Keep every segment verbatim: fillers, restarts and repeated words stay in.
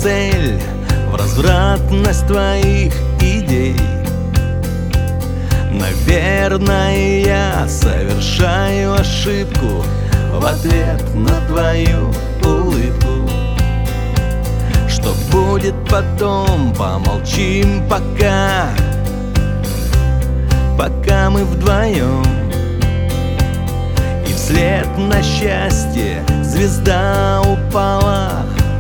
цель в развратность твоих идей. Наверное, я совершаю ошибку в ответ на твою улыбку. Что будет потом, помолчим пока, пока мы вдвоем. И вслед на счастье звезда упала,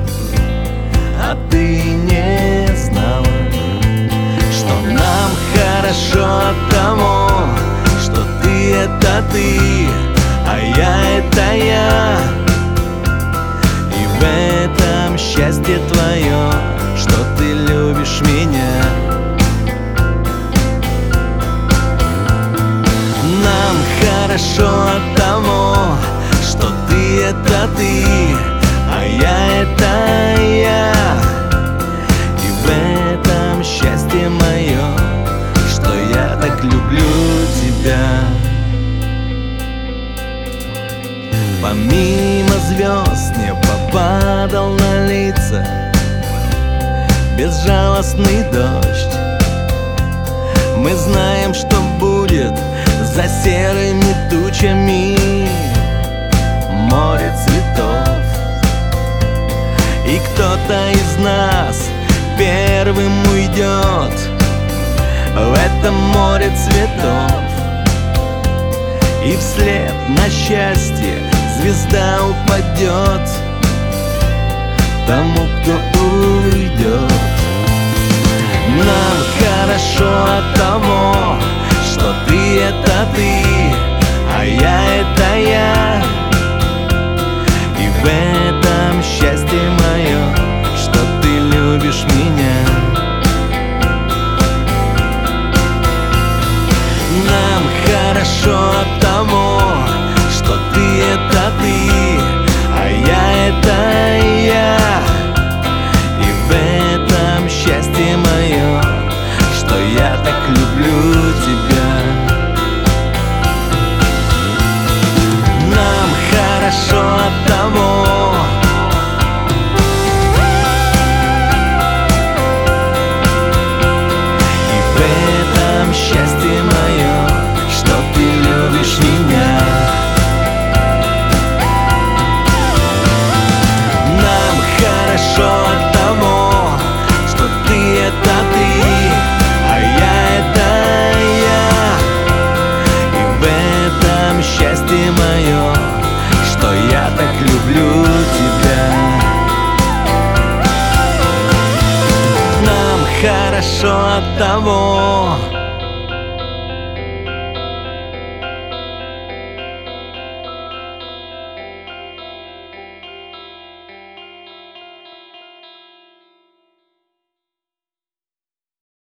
а ты не знала, что нам хорошо от того, что ты — это ты, а я — это я. И в этом счастье твое, что ты любишь меня. Нам хорошо от того, что ты — это ты, а я — это я. И в этом счастье мое, что я так люблю тебя. Помимо звезд небо падал на лица безжалостный дождь. Мы знаем, что будет за серыми тучами море цветов. И кто-то из нас первым уйдет в этом море цветов. И вслед на счастье звезда упадет тому, кто уйдет. Нам хорошо от того, что ты — это ты, а я — это я. И в этом счастье мое, что ты любишь меня. Нам хорошо от того, что ты — это ты, а я — это я. И в этом счастье мое, что я так люблю тебя. Нам хорошо от того, и в этом счастье мое, что ты любишь меня. Нам хорошо от того, что ты — это ты, а я — это я. И в этом счастье мое, что я так люблю тебя. Нам хорошо от того,